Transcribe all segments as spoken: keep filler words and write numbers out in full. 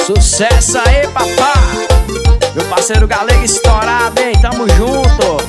Sucesso aí, papá. Meu parceiro Galego estourado, hein? Tamo junto.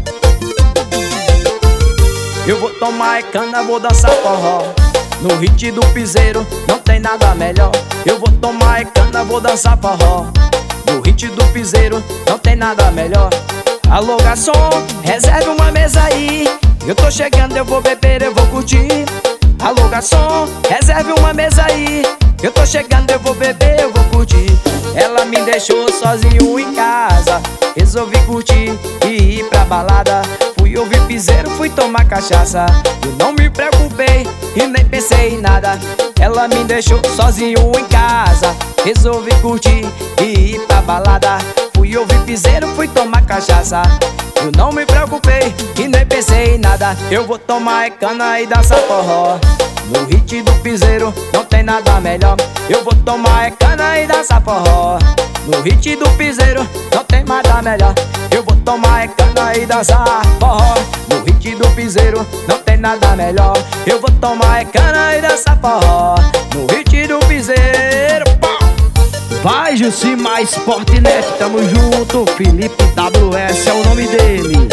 Eu vou tomar cana, vou dançar forró. No hit do piseiro, não tem nada melhor. Eu vou tomar cana, vou dançar forró. No hit do piseiro, não tem nada melhor. Alô garçom, reserve uma mesa aí. Eu tô chegando, eu vou beber, eu vou curtir. Alô garçom, reserve uma mesa aí. Eu tô chegando, eu vou beber, eu vou curtir. Ela me deixou sozinho em casa. Resolvi curtir e ir pra balada. Fui ouvir piseiro, fui tomar cachaça. Eu não me preocupei e nem pensei em nada. Ela me deixou sozinho em casa. Resolvi curtir e ir pra balada. Fui ouvir piseiro, fui tomar cachaça. Eu não me preocupei e nem pensei em nada. Eu vou tomar cana e dançar forró. No hit do piseiro não tem nada melhor. Eu vou tomar cana e dançar forró. No hit do piseiro não tem nada melhor. Eu vou tomar cana e dançar forró. No hit do piseiro não tem nada melhor. Eu vou tomar cana e dançar forró. No hit do piseiro. Vai, Jucimar Sportnet, tamo junto. Felipe W S é o nome dele.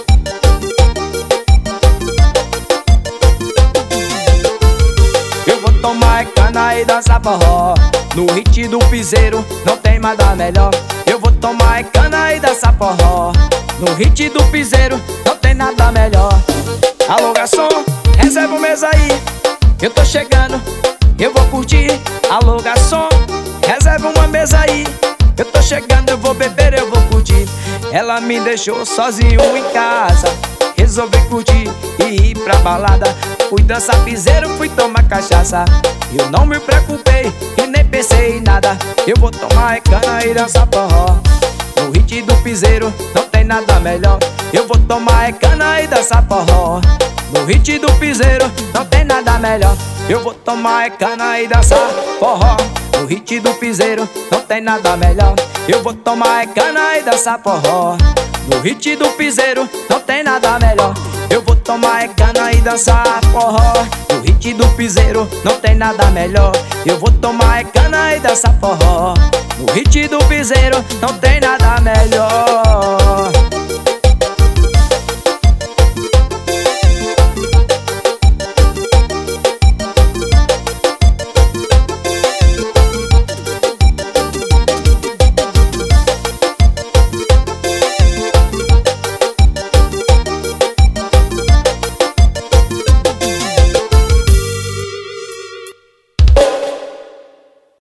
Eu vou tomar cana e dançar forró. No hit do piseiro não tem nada melhor. Eu vou tomar cana e dançar forró. No hit do piseiro não tem nada melhor. Alô garçom, reserva uma mesa aí. Eu tô chegando, eu vou curtir. Alô garçom, reserva uma mesa aí. Eu tô chegando, eu vou beber, eu vou curtir. Ela me deixou sozinho em casa. Resolvi curtir e ir pra balada. Fui dançar piseiro, fui tomar cachaça. Eu não me preocupei e nem pensei em nada. Eu vou tomar cana e dançar forró. No hit do piseiro não tem nada melhor. Eu vou tomar cana e dançar forró. No hit do piseiro não tem nada melhor. Eu vou tomar cana e dançar forró. No hit do piseiro não tem nada melhor. Eu vou tomar cana e dançar forró. No hit do piseiro não tem nada melhor. Eu vou tomar cana e dançar forró. No hit do piseiro não tem nada melhor. Eu vou tomar cana e dançar forró. No hit do piseiro não tem nada melhor.